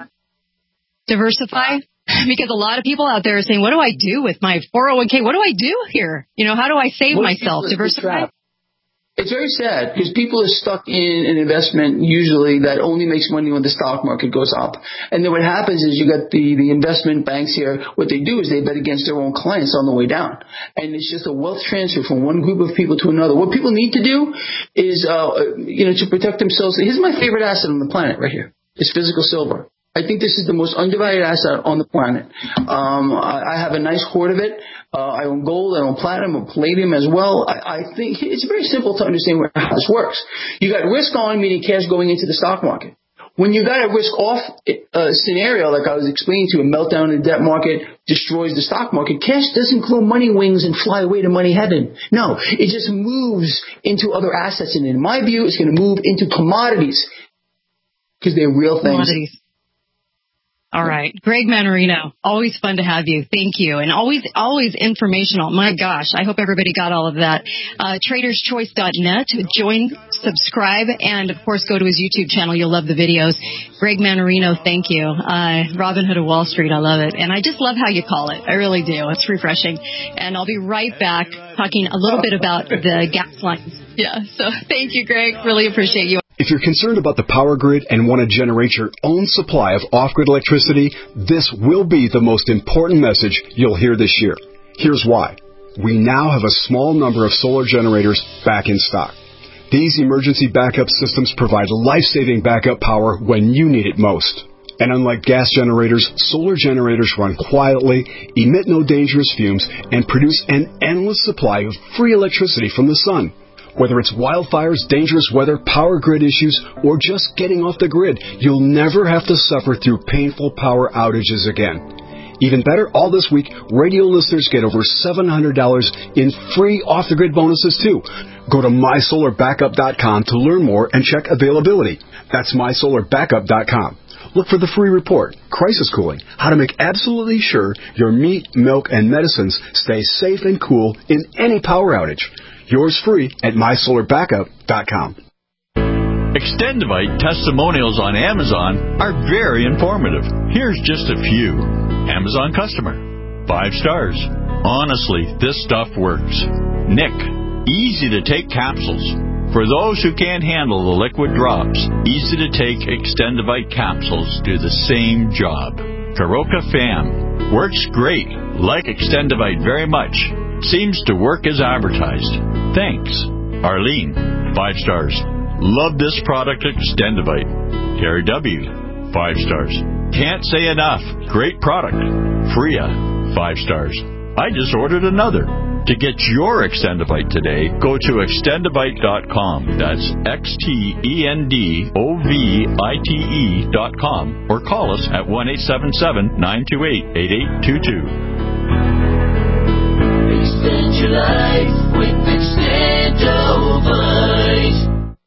Diversify? Because a lot of people out there are saying, what do I do with my four oh one k? What do I do here? You know, how do I save Most myself? Diversify? It's very sad because people are stuck in an investment usually that only makes money when the stock market goes up. And then what happens is you got the, the investment banks here. What they do is they bet against their own clients on the way down. And it's just a wealth transfer from one group of people to another. What people need to do is, uh, you know, to protect themselves. Here's my favorite asset on the planet right here. It's physical silver. I think this is the most undervalued asset on the planet. Um, I, I have a nice hoard of it. Uh, I own gold, I own platinum, I own palladium as well. I, I think it's very simple to understand how this works. You got risk on, meaning cash going into the stock market. When you got a risk off uh, scenario, like I was explaining to you, a meltdown in the debt market destroys the stock market, cash doesn't grow money wings and fly away to money heaven. No, it just moves into other assets. And in my view, it's going to move into commodities because they're real things. Commodities. All right. Greg Manarino, always fun to have you. Thank you. And always, always informational. My gosh, I hope everybody got all of that. Uh, traders choice dot net. Join, subscribe, and, of course, go to his YouTube channel. You'll love the videos. Greg Manarino, thank you. Uh, Robin Hood of Wall Street, I love it. And I just love how you call it. I really do. It's refreshing. And I'll be right back talking a little bit about the gas lines. Yeah. So thank you, Greg. Really appreciate you. If you're concerned about the power grid and want to generate your own supply of off-grid electricity, this will be the most important message you'll hear this year. Here's why. We now have a small number of solar generators back in stock. These emergency backup systems provide life-saving backup power when you need it most. And unlike gas generators, solar generators run quietly, emit no dangerous fumes, and produce an endless supply of free electricity from the sun. Whether it's wildfires, dangerous weather, power grid issues, or just getting off the grid, you'll never have to suffer through painful power outages again. Even better, all this week, radio listeners get over seven hundred dollars in free off-the-grid bonuses, too. Go to my solar backup dot com to learn more and check availability. That's my solar backup dot com. Look for the free report, Crisis Cooling, how to make absolutely sure your meat, milk, and medicines stay safe and cool in any power outage. Yours free at my solar backup dot com. Extendivite testimonials on Amazon are very informative. Here's just a few. Amazon customer. Five stars. Honestly, this stuff works. Nick. Easy to take capsules. For those who can't handle the liquid drops, easy to take Extendivite capsules do the same job. Karoka Fam. Works great. Like Extendivite very much. Seems to work as advertised. Thanks. Arlene. Five stars. Love this product, Extendivite. Terry W. Five stars. Can't say enough. Great product. Freya. Five stars. I just ordered another. To get your Extendivite today, go to extendivite dot com. That's X T E N D O V I T E dot com. Or call us at one eight seven seven, nine two eight, eight eight two two. Extend your life with Extendivite.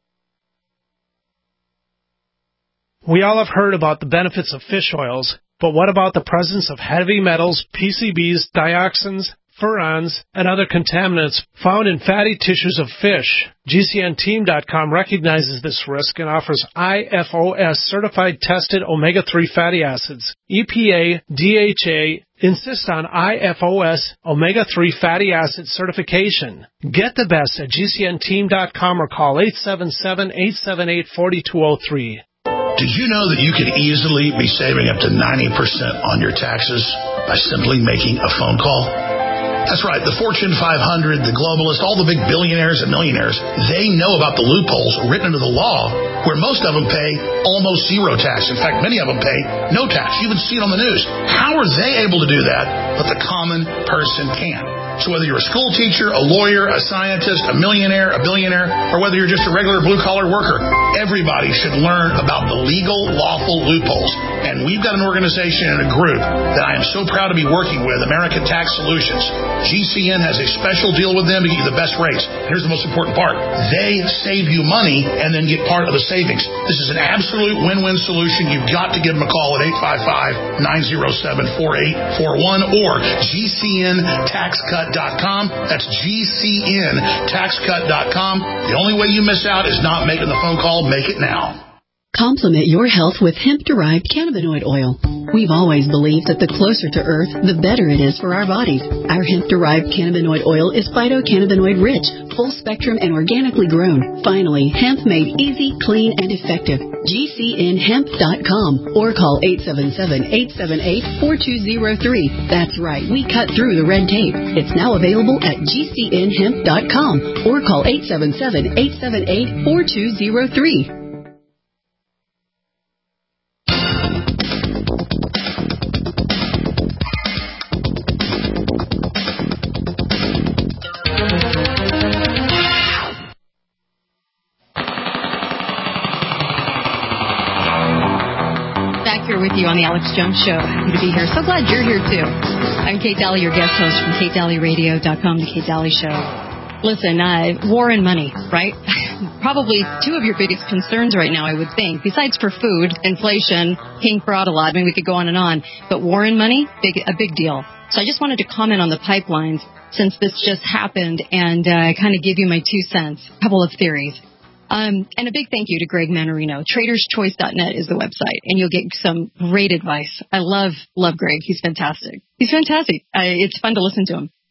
We all have heard about the benefits of fish oils, but what about the presence of heavy metals, P C Bs, dioxins, furans, and other contaminants found in fatty tissues of fish? G C N team dot com recognizes this risk and offers I F O S certified tested omega three fatty acids. E P A, D H A insist on I F O S omega three fatty acid certification. Get the best at G C N team dot com or call eight seven seven, eight seven eight, four two zero three. Did you know that you could easily be saving up to ninety percent on your taxes by simply making a phone call? That's right. The Fortune five hundred, the globalists, all the big billionaires and millionaires, they know about the loopholes written into the law where most of them pay almost zero tax. In fact, many of them pay no tax. You even see it on the news. How are they able to do that, but the common person can't? So whether you're a school teacher, a lawyer, a scientist, a millionaire, a billionaire, or whether you're just a regular blue-collar worker, everybody should learn about the legal, lawful loopholes. And we've got an organization and a group that I am so proud to be working with, American Tax Solutions. G C N has a special deal with them to get you the best rates. Here's the most important part. They save you money and then get part of the savings. This is an absolute win-win solution. You've got to give them a call at eight five five, nine zero seven, four eight four one or G C N tax cut dot com. That's G C N tax cut dot com. The only way you miss out is not making the phone call. Make it now. Complement your health with hemp-derived cannabinoid oil. We've always believed that the closer to Earth, the better it is for our bodies. Our hemp-derived cannabinoid oil is phytocannabinoid rich, full spectrum, and organically grown. Finally, hemp made easy, clean, and effective. G C N hemp dot com or call eight seven seven, eight seven eight, four two zero three. That's right, we cut through the red tape. It's now available at G C N hemp dot com or call eight seven seven, eight seven eight, four two zero three. With you on the Alex Jones Show. Happy to be here. So glad you're here too. I'm Kate Daly, your guest host from Kate Daly Radio dot com, the Kate Daly Show. Listen, uh, war and money, right? Probably two of your biggest concerns right now, I would think. Besides for food, inflation, paying for out a lot. I mean, we could go on and on. But war and money, big, a big deal. So I just wanted to comment on the pipelines since this just happened and uh, kind of give you my two cents, a couple of theories. Um, and a big thank you to Greg Manarino. traders choice dot net is the website, and you'll get some great advice. I love, love Greg. He's fantastic. He's fantastic. Uh, it's fun to listen to him.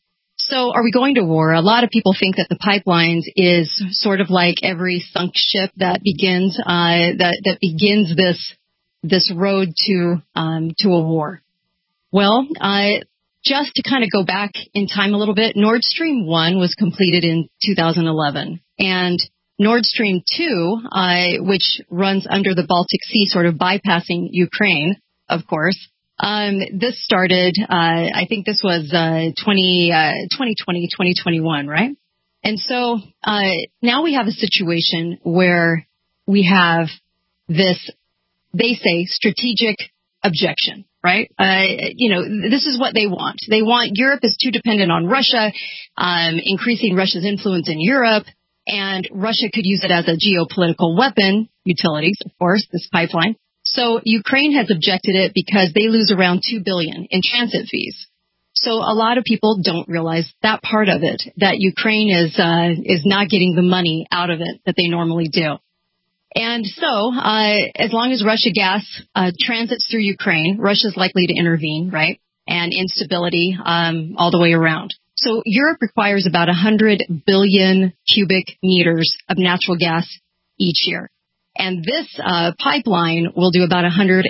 So are we going to war? A lot of people think that the pipelines is sort of like every sunk ship that begins uh, that that begins this this road to um, to a war. Well, uh, just to kind of go back in time a little bit, Nord Stream one was completed in two thousand eleven, and Nord Stream two, uh, which runs under the Baltic Sea, sort of bypassing Ukraine, of course. Um, this started, uh, I think this was, uh, twenty, uh, twenty twenty, twenty twenty-one, right? And so, uh, now we have a situation where we have this, they say, strategic objection, right? Uh, you know, this is what they want. They want Europe is too dependent on Russia, um, increasing Russia's influence in Europe, and Russia could use it as a geopolitical weapon, utilities, of course, this pipeline. So Ukraine has objected it because they lose around two billion dollars in transit fees. So a lot of people don't realize that part of it, that Ukraine is uh, is not getting the money out of it that they normally do. And so uh, as long as Russia gas uh, transits through Ukraine, Russia's likely to intervene, right? And instability um, all the way around. So Europe requires about one hundred billion cubic meters of natural gas each year. And this uh, pipeline will do about one hundred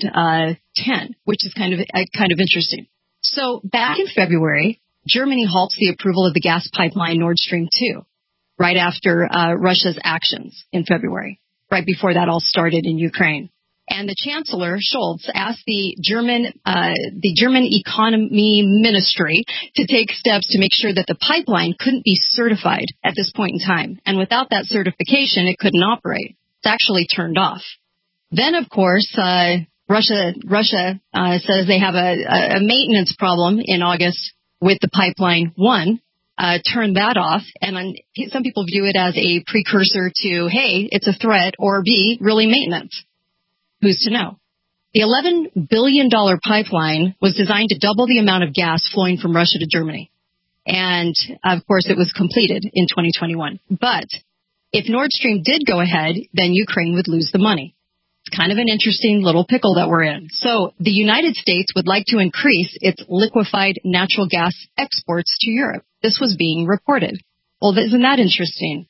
ten, which is kind of uh, kind of interesting. So back in February, Germany halts the approval of the gas pipeline Nord Stream two, right after uh, Russia's actions in February, right before that all started in Ukraine. And the Chancellor Scholz asked the German uh, the German Economy Ministry to take steps to make sure that the pipeline couldn't be certified at this point in time. And without that certification, it couldn't operate. It's actually turned off. Then, of course, uh, Russia Russia uh, says they have a, a maintenance problem in August with the pipeline one. Uh, turned that off, and um, some people view it as a precursor to, hey, it's a threat, or B, really maintenance. Who's to know? The eleven billion dollars pipeline was designed to double the amount of gas flowing from Russia to Germany. And, of course, it was completed in twenty twenty-one. But if Nord Stream did go ahead, then Ukraine would lose the money. It's kind of an interesting little pickle that we're in. So the United States would like to increase its liquefied natural gas exports to Europe. This was being reported. Well, isn't that interesting?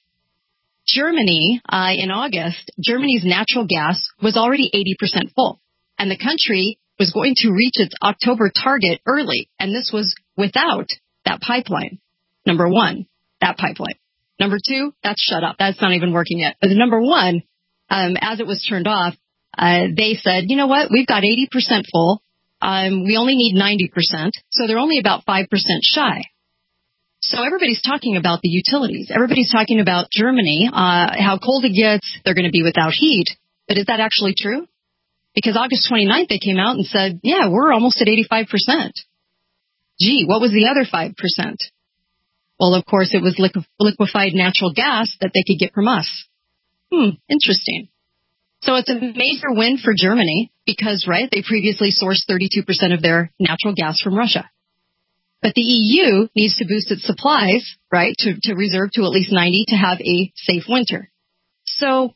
Germany, uh, in August, Germany's natural gas was already eighty percent full, and the country was going to reach its October target early, and this was without that pipeline. Number one, that pipeline. Number two, that's shut up. That's not even working yet. But the number one, um, as it was turned off, uh, they said, you know what, we've got eighty percent full. Um, we only need ninety percent, so they're only about five percent shy. So everybody's talking about the utilities. Everybody's talking about Germany, uh, how cold it gets. They're going to be without heat. But is that actually true? Because August twenty-ninth, they came out and said, yeah, we're almost at eighty-five percent. Gee, what was the other five percent? Well, of course, it was lique- liquefied natural gas that they could get from us. Hmm, interesting. So it's a major win for Germany because, right, they previously sourced thirty-two percent of their natural gas from Russia. But the E U needs to boost its supplies, right, to, to reserve to at least ninety to have a safe winter. So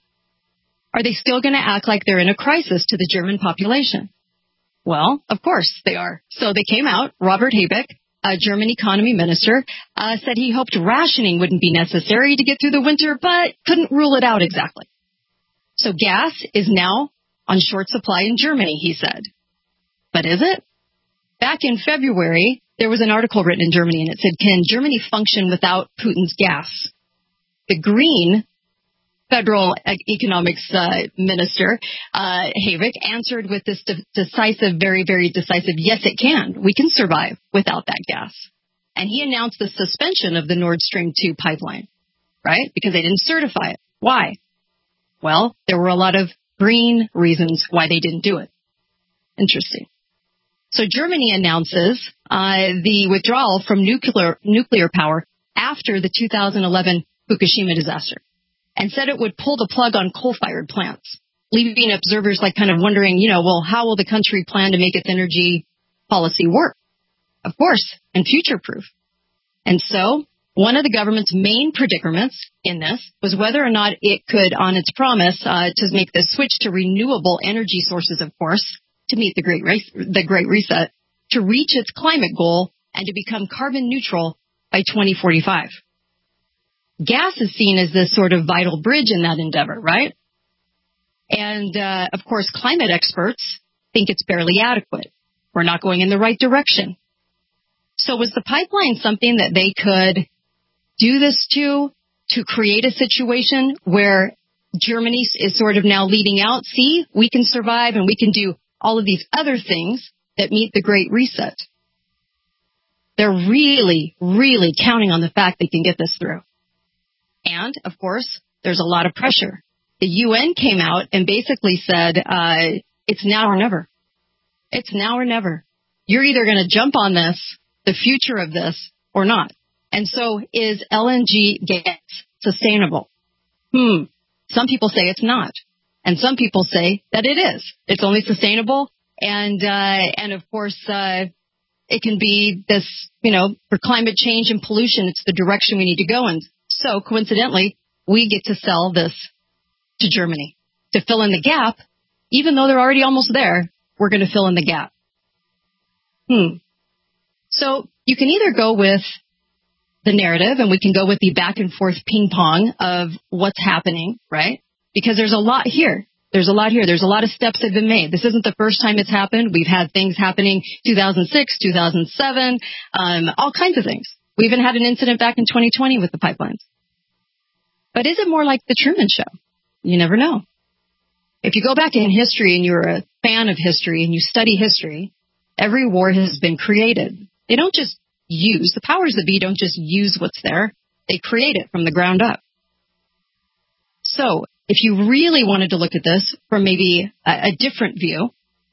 are they still going to act like they're in a crisis to the German population? Well, of course they are. So they came out. Robert Habeck, a German economy minister, uh, said he hoped rationing wouldn't be necessary to get through the winter, but couldn't rule it out exactly. So gas is now on short supply in Germany, he said. But is it? Back in February, there was an article written in Germany, and it said, can Germany function without Putin's gas? The Green federal economics uh, minister, uh, Habeck, answered with this de- decisive, very, very decisive, yes, it can. We can survive without that gas. And he announced the suspension of the Nord Stream two pipeline, right? Because they didn't certify it. Why? Well, there were a lot of green reasons why they didn't do it. Interesting. So Germany announces uh, the withdrawal from nuclear nuclear power after the two thousand eleven Fukushima disaster, and said it would pull the plug on coal-fired plants, leaving observers like kind of wondering, you know, well, how will the country plan to make its energy policy work? Of course, and future-proof. And so one of the government's main predicaments in this was whether or not it could, on its promise uh, to make the switch to renewable energy sources, of course, to meet the Great Race, the Great Reset, to reach its climate goal and to become carbon neutral by twenty forty-five. Gas is seen as this sort of vital bridge in that endeavor, right? And, uh, of course, climate experts think it's barely adequate. We're not going in the right direction. So was the pipeline something that they could do this to, to create a situation where Germany is sort of now leading out? See, we can survive and we can do all of these other things that meet the Great Reset. They're really, really counting on the fact they can get this through. And, of course, there's a lot of pressure. The U N came out and basically said, uh, it's now or never. It's now or never. You're either going to jump on this, the future of this, or not. And so is L N G gas sustainable? Hmm. Some people say it's not. And some people say that it is. It's only sustainable. And, uh, and of course, uh, it can be this, you know, for climate change and pollution, it's the direction we need to go in. So coincidentally, we get to sell this to Germany to fill in the gap. Even though they're already almost there, we're going to fill in the gap. Hmm. So you can either go with the narrative, and we can go with the back and forth ping pong of what's happening, right? Because there's a lot here. There's a lot here. There's a lot of steps that have been made. This isn't the first time it's happened. We've had things happening two thousand six, two thousand seven, um, all kinds of things. We even had an incident back in twenty twenty with the pipelines. But is it more like the Truman Show? You never know. If you go back in history and you're a fan of history and you study history, every war has been created. They don't just use, the powers that be don't just use what's there. They create it from the ground up. So if you really wanted to look at this from maybe a, a different view,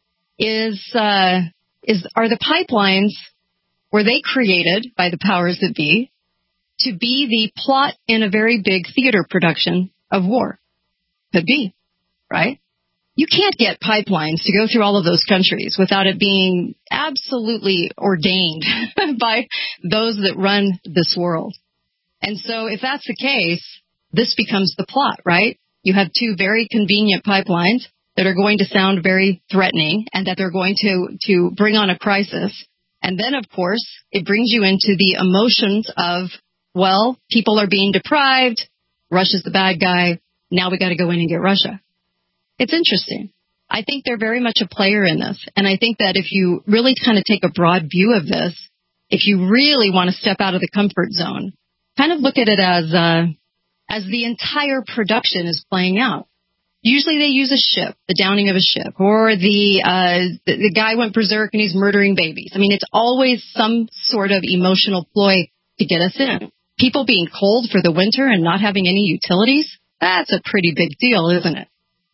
is, uh, is, are the pipelines, were they created by the powers that be to be the plot in a very big theater production of war? Could be, right? You can't get pipelines to go through all of those countries without it being absolutely ordained by those that run this world. And so if that's the case, this becomes the plot, right? You have two very convenient pipelines that are going to sound very threatening and that they're going to, to bring on a crisis. And then, of course, it brings you into the emotions of, well, people are being deprived. Russia's the bad guy. Now we got to go in and get Russia. It's interesting. I think they're very much a player in this. And I think that if you really kind of take a broad view of this, if you really want to step out of the comfort zone, kind of look at it as, uh, as the entire production is playing out. Usually they use a ship, the downing of a ship, or the, uh, the, the guy went berserk and he's murdering babies. I mean, it's always some sort of emotional ploy to get us in. People being cold for the winter and not having any utilities, that's a pretty big deal, isn't it?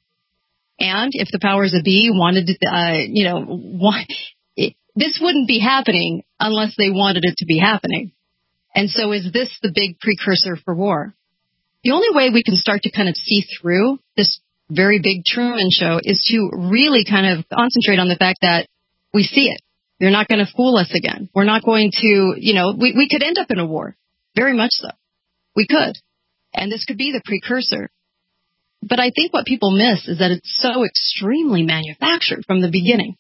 And if the powers that be wanted to, uh, you know, want, it, this wouldn't be happening unless they wanted it to be happening. And so is this the big precursor for war? The only way we can start to kind of see through this very big Truman Show is to really kind of concentrate on the fact that we see it. You're not going to fool us again. We're not going to, you know, we, we could end up in a war. Very much so. We could. And this could be the precursor. But I think what people miss is that it's so extremely manufactured from the beginning.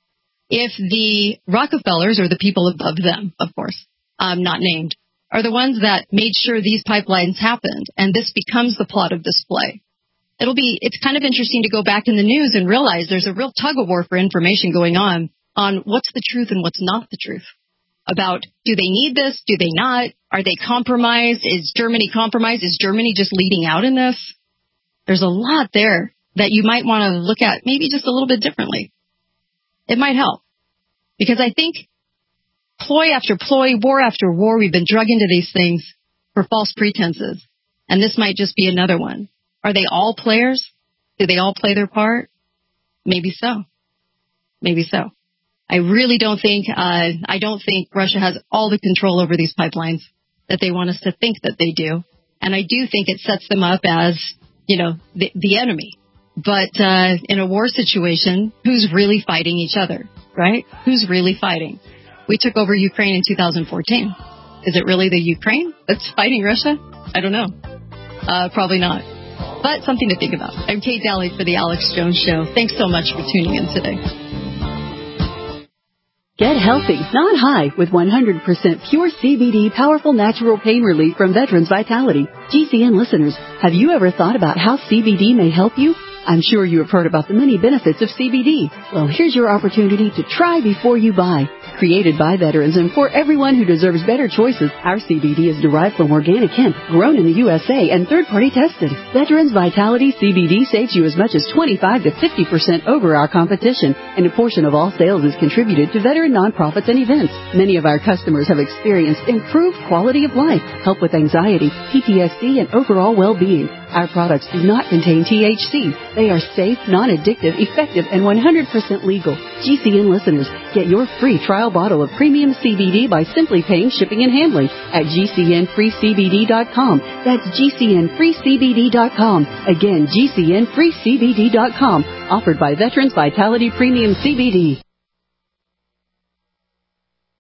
If the Rockefellers, or the people above them, of course, um, not named, are the ones that made sure these pipelines happened, and this becomes the plot of this play, it'll be, it's kind of interesting to go back in the news and realize there's a real tug of war for information going on, on what's the truth and what's not the truth. About, do they need this? Do they not? Are they compromised? Is Germany compromised? Is Germany just leading out in this? There's a lot there that you might want to look at maybe just a little bit differently. It might help. Because I think ploy after ploy, war after war, we've been drug into these things for false pretenses. And this might just be another one. Are they all players? Do they all play their part? Maybe so. Maybe so. I really don't think, uh, I don't think Russia has all the control over these pipelines that they want us to think that they do. And I do think it sets them up as, you know, the, the enemy. But, uh, in a war situation, who's really fighting each other, right? Who's really fighting? We took over Ukraine in two thousand fourteen. Is it really the Ukraine that's fighting Russia? I don't know. Uh, probably not. But something to think about. I'm Kate Daly for The Alex Jones Show. Thanks so much for tuning in today. Get healthy, not high, with one hundred percent pure C B D powerful natural pain relief from Veterans Vitality. G C N listeners, have you ever thought about how C B D may help you? I'm sure you have heard about the many benefits of C B D. Well, here's your opportunity to try before you buy. Created by veterans and for everyone who deserves better choices, our C B D is derived from organic hemp, grown in the U S A, and third-party tested. Veterans Vitality C B D saves you as much as twenty-five to fifty percent over our competition, and a portion of all sales is contributed to veteran nonprofits and events. Many of our customers have experienced improved quality of life, help with anxiety, P T S D, and overall well-being. Our products do not contain T H C. They are safe, non-addictive, effective, and one hundred percent legal. G C N listeners, get your free trial bottle of premium C B D by simply paying shipping and handling at G C N free C B D dot com. That's G C N free C B D dot com. Again, G C N free C B D dot com. Offered by Veterans Vitality Premium C B D.